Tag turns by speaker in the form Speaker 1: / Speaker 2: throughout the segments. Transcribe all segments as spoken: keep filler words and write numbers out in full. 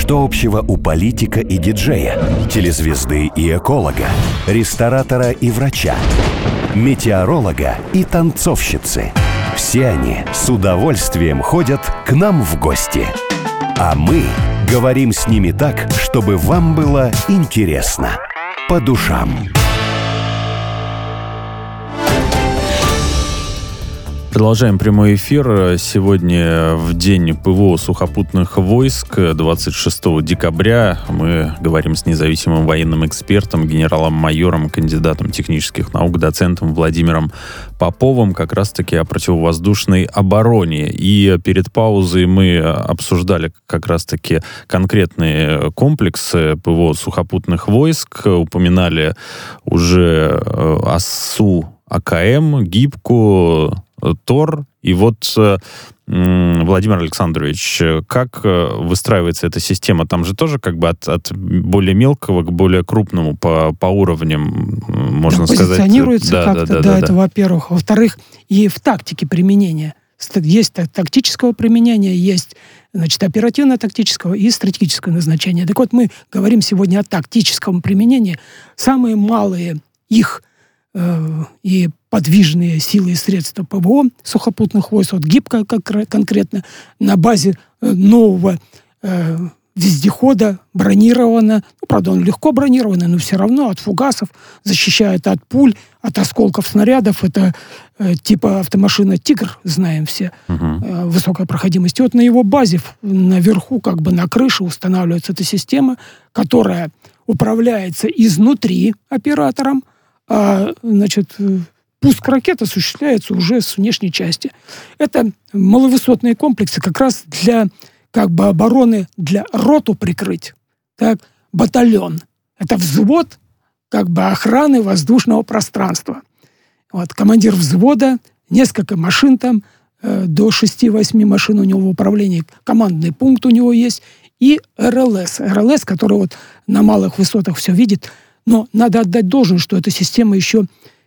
Speaker 1: Что общего у политика и диджея, телезвезды и эколога, ресторатора и врача, метеоролога и танцовщицы? Все они с удовольствием ходят к нам в гости. А мы говорим с ними так, чтобы вам было интересно, по душам.
Speaker 2: Продолжаем прямой эфир. Сегодня в день ПВО сухопутных войск, двадцать шестого декабря, мы говорим с независимым военным экспертом, генералом-майором, кандидатом технических наук, доцентом Владимиром Поповым как раз-таки о противовоздушной обороне. И перед паузой мы обсуждали как раз-таки конкретные комплексы ПВО сухопутных войск, упоминали уже ОСУ, АКМ, ГИБКу, ТОР. И вот, Владимир Александрович, как выстраивается эта система? Там же тоже как бы от, от более мелкого к более крупному по, по уровням, можно
Speaker 3: да,
Speaker 2: сказать.
Speaker 3: Позиционируется
Speaker 2: да,
Speaker 3: как-то,
Speaker 2: да, да,
Speaker 3: да,
Speaker 2: да,
Speaker 3: это
Speaker 2: да.
Speaker 3: во-первых. Во-вторых, и в тактике применения. Есть тактического применения, есть, значит, оперативно-тактического и стратегического назначения. Так вот, мы говорим сегодня о тактическом применении. Самые малые их э, и подвижные силы и средства ПВО сухопутных войск, вот ГИБКа как конкретно, на базе нового э, вездехода бронировано, ну, правда, он легко бронированный, но все равно от фугасов защищает от пуль, от осколков снарядов. Это э, типа автомашина «Тигр», знаем все, uh-huh. э, высокая проходимость. И вот на его базе, наверху, как бы на крыше устанавливается эта система, которая управляется изнутри оператором, а, значит, пуск ракет осуществляется уже с внешней части. Это маловысотные комплексы как раз для как бы обороны, для роту прикрыть. Так, батальон. Это взвод как бы охраны воздушного пространства. Вот, командир взвода, несколько машин там, э, до шести-восьми машин у него в управлении, командный пункт у него есть, и РЛС. РЛС, который вот на малых высотах все видит, но надо отдать должное, что эта система еще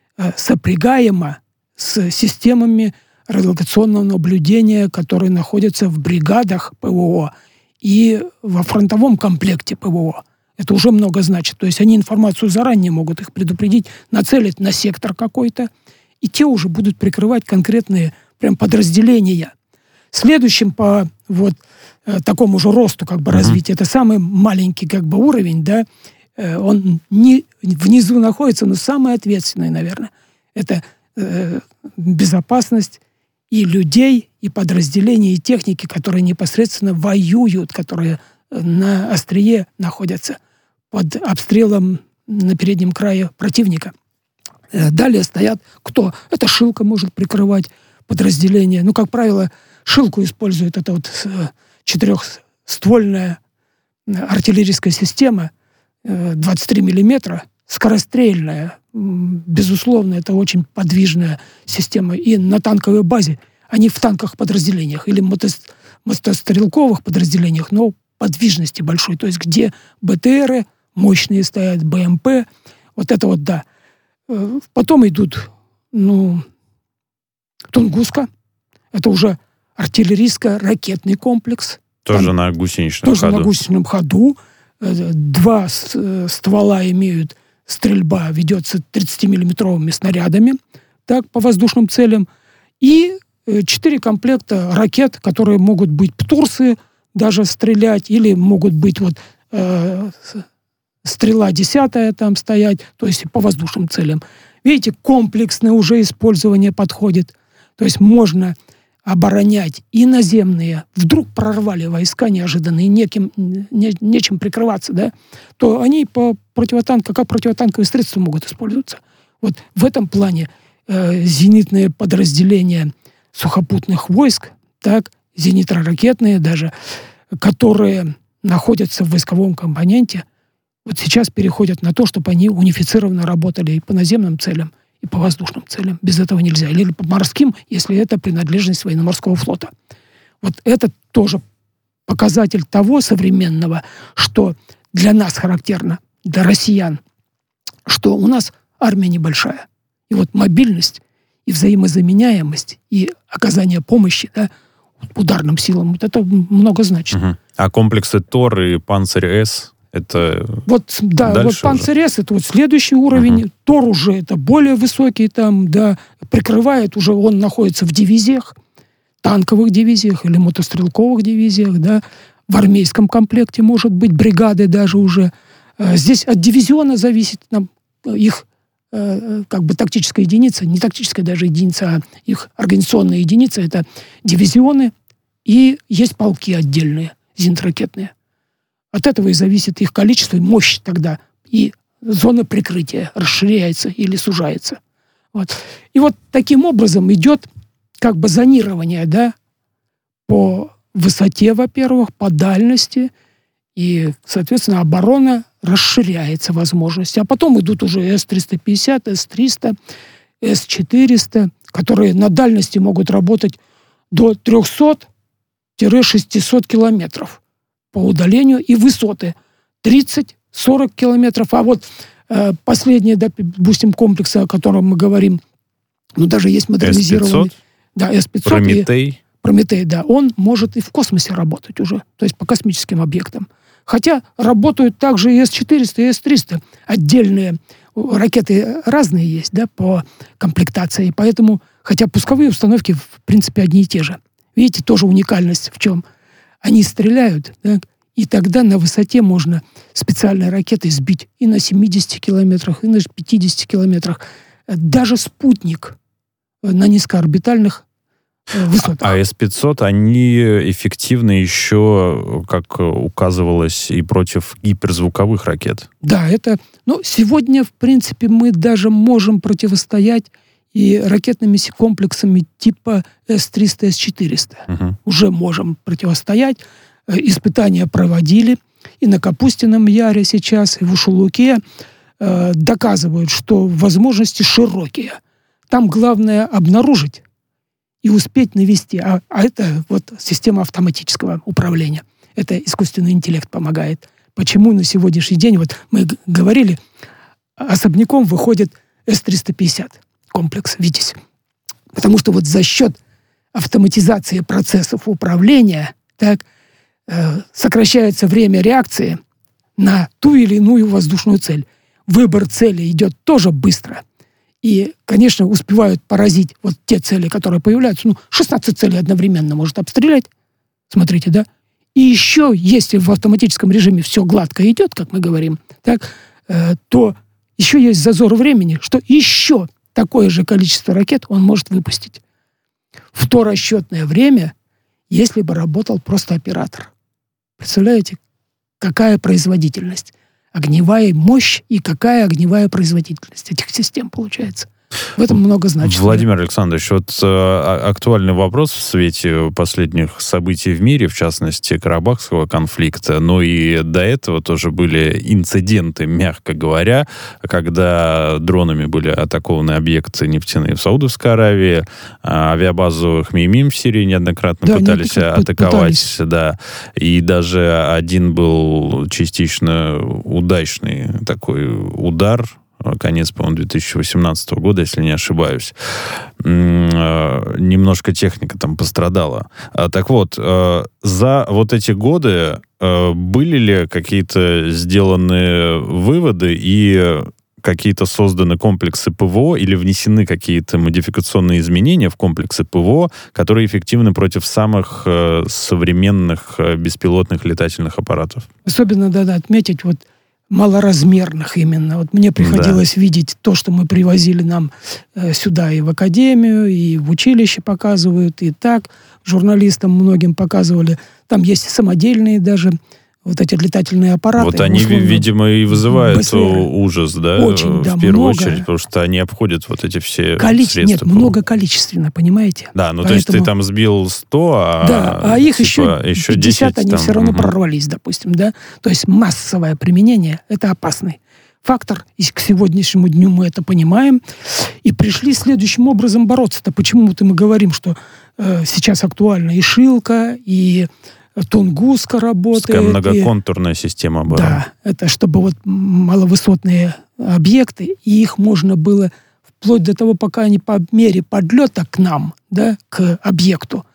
Speaker 3: сопрягаемо с системами радиолокационного наблюдения, которые находятся в бригадах ПВО и во фронтовом комплекте ПВО. Это уже много значит. То есть они информацию заранее могут их предупредить, нацелить на сектор какой-то, и те уже будут прикрывать конкретные прям подразделения. Следующим по вот такому же росту как бы развития, это самый маленький как бы уровень, да, он не внизу находится, но самый ответственный, наверное. Это э, безопасность и людей, и подразделений, и техники, которые непосредственно воюют, которые на острие находятся под обстрелом на переднем крае противника. Далее стоят кто? Это Шилка может прикрывать подразделение. Ну, как правило, Шилку используют. Это вот четырехствольная артиллерийская система, двадцать три миллиметра, скорострельная. Безусловно, это очень подвижная система. И на танковой базе, они в танковых подразделениях или мотострелковых подразделениях, но подвижности большой. То есть где БТРы мощные стоят, БМП. Вот это вот, да. Потом идут, ну, Тунгуска. Это уже артиллерийско-ракетный комплекс.
Speaker 2: Тоже
Speaker 3: Там,
Speaker 2: на гусеничном
Speaker 3: тоже
Speaker 2: ходу.
Speaker 3: на гусеничном ходу. Два ствола имеют, стрельба ведется тридцатимиллиметровыми снарядами, так, по воздушным целям. И четыре комплекта ракет, которые могут быть птурсы даже стрелять, или могут быть вот э, стрела десятая там стоять, то есть по воздушным целям. Видите, комплексное уже использование подходит. То есть можно оборонять и наземные, вдруг прорвали войска неожиданно, и неким, не, нечем прикрываться, да, то они по противотанку, как противотанковые средства могут использоваться. Вот в этом плане э, зенитные подразделения сухопутных войск, так, зенитно-ракетные даже, которые находятся в войсковом компоненте, вот сейчас переходят на то, чтобы они унифицированно работали и по наземным целям, и по воздушным целям. Без этого нельзя. Или по морским, если это принадлежность военно-морского флота. Вот это тоже показатель того современного, что для нас характерно, для россиян, что у нас армия небольшая. И вот мобильность, и взаимозаменяемость, и оказание помощи, да, ударным силам. Вот это много значит.
Speaker 2: Угу. А комплексы Тор и Панцирь-С это
Speaker 3: вот, да, вот Панцирь-С это вот следующий уровень. Угу. Тор уже это более высокий, там, да, прикрывает уже, он находится в дивизиях, танковых дивизиях или мотострелковых дивизиях, да, в армейском комплекте, может быть, бригады даже уже. Здесь от дивизиона зависит нам, их как бы тактическая единица, не тактическая даже единица, а их организационная единица, это дивизионы, и есть полки отдельные, зенитно-ракетные. От этого и зависит их количество и мощь тогда, и зона прикрытия расширяется или сужается. Вот. И вот таким образом идет как бы зонирование, да, по высоте, во-первых, по дальности, и, соответственно, оборона расширяется возможности. А потом идут уже эс триста пятьдесят, эс триста, эс четыреста, которые на дальности могут работать до трехсот-шестисот километров по удалению, и высоты тридцать-сорок километров. А вот э, последние, да, допустим, комплексы, о котором мы говорим, ну, даже есть модернизированный.
Speaker 2: эс пятьсот?
Speaker 3: Да, эс пятьсот.
Speaker 2: Прометей?
Speaker 3: Прометей, да. Он может и в космосе работать уже, то есть по космическим объектам. Хотя работают также и эс четыреста, и эс триста. Отдельные ракеты разные есть, да, по комплектации. Поэтому, хотя пусковые установки, в принципе, одни и те же. Видите, тоже уникальность в чем? Они стреляют, да, и тогда на высоте можно специальной ракетой сбить и на семидесяти километрах, и на пятидесяти километрах. Даже спутник на низкоорбитальных высотах.
Speaker 2: А эс пятьсот, они эффективны еще, как указывалось, и против гиперзвуковых ракет.
Speaker 3: Да, это... Ну, сегодня, в принципе, мы даже можем противостоять и ракетными комплексами типа эс триста, эс четыреста. Угу. Уже можем противостоять. Испытания проводили. И на Капустином Яре сейчас, и в Ушулуке э, доказывают, что возможности широкие. Там главное обнаружить и успеть навести. А, а это вот система автоматического управления. Это искусственный интеллект помогает. Почему на сегодняшний день, вот мы г- говорили, особняком выходит эс триста пятьдесят, комплекс «Витязь». Потому что вот за счет автоматизации процессов управления так, э, сокращается время реакции на ту или иную воздушную цель. Выбор цели идет тоже быстро. И, конечно, успевают поразить вот те цели, которые появляются. Ну, шестнадцать целей одновременно может обстрелять. Смотрите, да? И еще, если в автоматическом режиме все гладко идет, как мы говорим, так, э, то еще есть зазор времени, что еще такое же количество ракет он может выпустить в то расчетное время, если бы работал просто оператор. Представляете, какая производительность? Огневая мощь и какая огневая производительность этих систем получается. В этом много значит.
Speaker 2: Владимир Александрович, вот э, актуальный вопрос в свете последних событий в мире, в частности, Карабахского конфликта, но и до этого тоже были инциденты, мягко говоря, когда дронами были атакованы объекты нефтяные в Саудовской Аравии, авиабазу Хмеймим в Сирии неоднократно да, пытались атаковать. Пытались. Да, и даже один был частично удачный такой удар, конец, по-моему, две тысячи восемнадцатого года, если не ошибаюсь. Немножко техника там пострадала. Так вот, за вот эти годы были ли какие-то сделаны выводы и какие-то созданы комплексы ПВО или внесены какие-то модификационные изменения в комплексы ПВО, которые эффективны против самых современных беспилотных летательных аппаратов?
Speaker 3: Особенно надо отметить вот малоразмерных именно. Вот мне приходилось да. видеть то, что мы привозили нам э, сюда и в академию, и в училище показывают, и так журналистам многим показывали. Там есть самодельные даже вот эти летательные аппараты.
Speaker 2: Вот они, условно, видимо, и вызывают БСР. Ужас, да?
Speaker 3: Очень, да,
Speaker 2: в первую
Speaker 3: много.
Speaker 2: очередь, потому что они обходят вот эти все
Speaker 3: Коли...
Speaker 2: средства.
Speaker 3: Нет, много количественно, понимаете?
Speaker 2: Да, ну
Speaker 3: Поэтому...
Speaker 2: то есть ты там сбил сто, а,
Speaker 3: да, а их
Speaker 2: типа,
Speaker 3: еще
Speaker 2: еще
Speaker 3: пятьдесят,
Speaker 2: десять,
Speaker 3: они
Speaker 2: там,
Speaker 3: все равно
Speaker 2: угу.
Speaker 3: прорвались, допустим, да? То есть массовое применение – это опасный фактор, и к сегодняшнему дню мы это понимаем, и пришли следующим образом бороться-то. Почему-то мы говорим, что э, сейчас актуальна и Шилка, и Тунгуска работает.
Speaker 2: Такая многоконтурная и... система обороны.
Speaker 3: Да, это чтобы вот маловысотные объекты, и их можно было вплоть до того, пока они по мере подлета к нам, да, к объекту,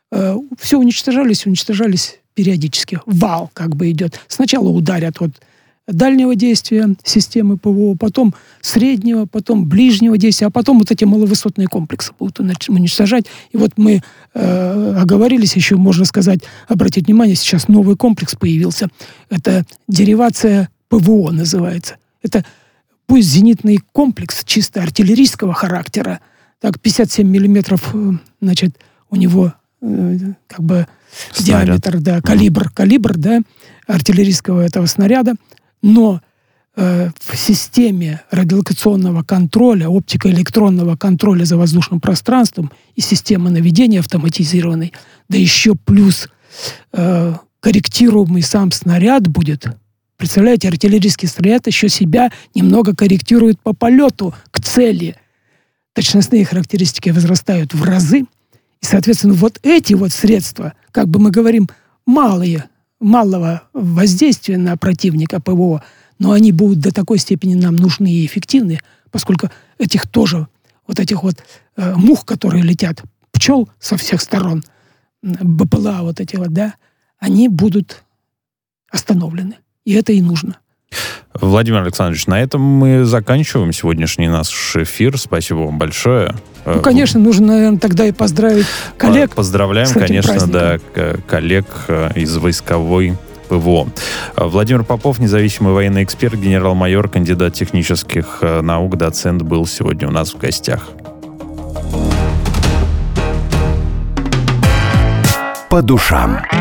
Speaker 3: э, все уничтожались, уничтожались периодически. Вал как бы идет. Сначала ударят вот дальнего действия системы ПВО, потом среднего, потом ближнего действия, а потом вот эти маловысотные комплексы будут уничтожать. И вот мы э, оговорились еще, можно сказать, обратить внимание, сейчас новый комплекс появился. Это деривация ПВО называется. Это пусть зенитный комплекс чисто артиллерийского характера, так, пятьдесят семь миллиметров, значит, у него э, как бы снаряд. Диаметр, да, калибр, калибр, да, артиллерийского этого снаряда. Но э, в системе радиолокационного контроля, оптико-электронного контроля за воздушным пространством и системы наведения автоматизированной, да еще плюс э, корректируемый сам снаряд будет. Представляете, артиллерийский снаряд еще себя немного корректирует по полету к цели. Точностные характеристики возрастают в разы. И, соответственно, вот эти вот средства, как бы мы говорим, малые, малого воздействия на противника ПВО, но они будут до такой степени нам нужны и эффективны, поскольку этих тоже, вот этих вот э, мух, которые летят, пчел со всех сторон, БПЛА вот эти вот, да, они будут остановлены. И это и нужно.
Speaker 2: Владимир Александрович, на этом мы заканчиваем сегодняшний наш эфир. Спасибо вам большое.
Speaker 3: Ну, конечно, нужно, наверное, тогда и поздравить коллег.
Speaker 2: Поздравляем, с этим конечно, праздником. Да, коллег из войсковой ПВО. Владимир Попов, независимый военный эксперт, генерал-майор, кандидат технических наук, доцент, был сегодня у нас в гостях.
Speaker 1: По душам.